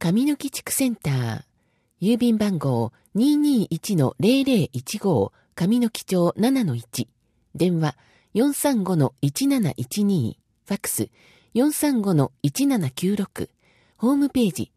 上野木地区センター、郵便番号 221-0015 上野木町 7-1、電話 435-1712、ファックス 435-1796、ホームページ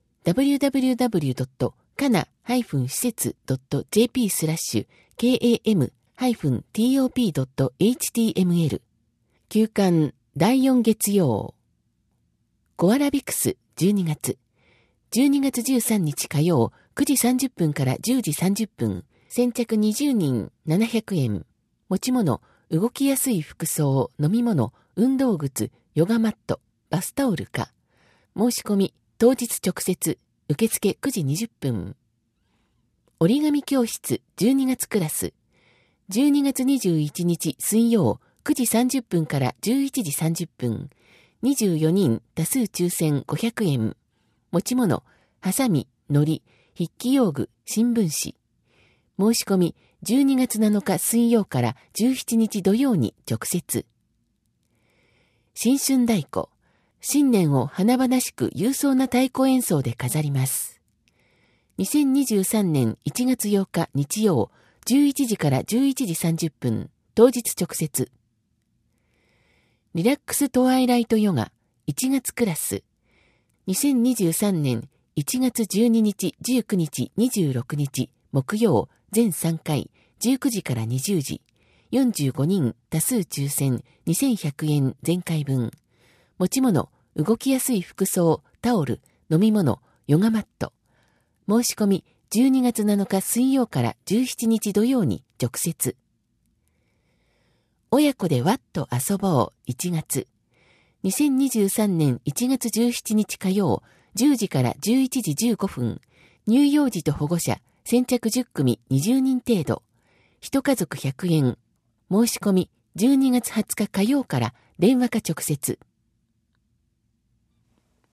www.kana-施設.jp/kam-top.html、 休刊第4月曜。ゴアラビクス12月。12月13日火曜9時30分から10時30分。先着20人700円。持ち物、動きやすい服装、飲み物、運動靴、ヨガマット、バスタオルか。申し込み、当日直接、受付9時20分。折り紙教室12月クラス。12月21日水曜9時30分から11時30分。24人多数抽選500円。持ち物、ハサミ、糊、筆記用具、新聞紙。申し込み、12月7日水曜から17日土曜に直接。新春太鼓。新年を華々しく勇壮な太鼓演奏で飾ります。2023年1月8日日曜、11時から11時30分、当日直接。リラックストワイライトヨガ1月クラス。2023年1月12日、19日、26日、木曜、全3回、19時から20時。45人多数抽選2100円全回分。持ち物、動きやすい服装、タオル、飲み物、ヨガマット。申し込み、12月7日水曜から17日土曜に直接。親子でわっと遊ぼう1月。2023年1月17日火曜、10時から11時15分。乳幼児と保護者、先着10組20人程度。一家族100円。申し込み、12月20日火曜から電話か直接。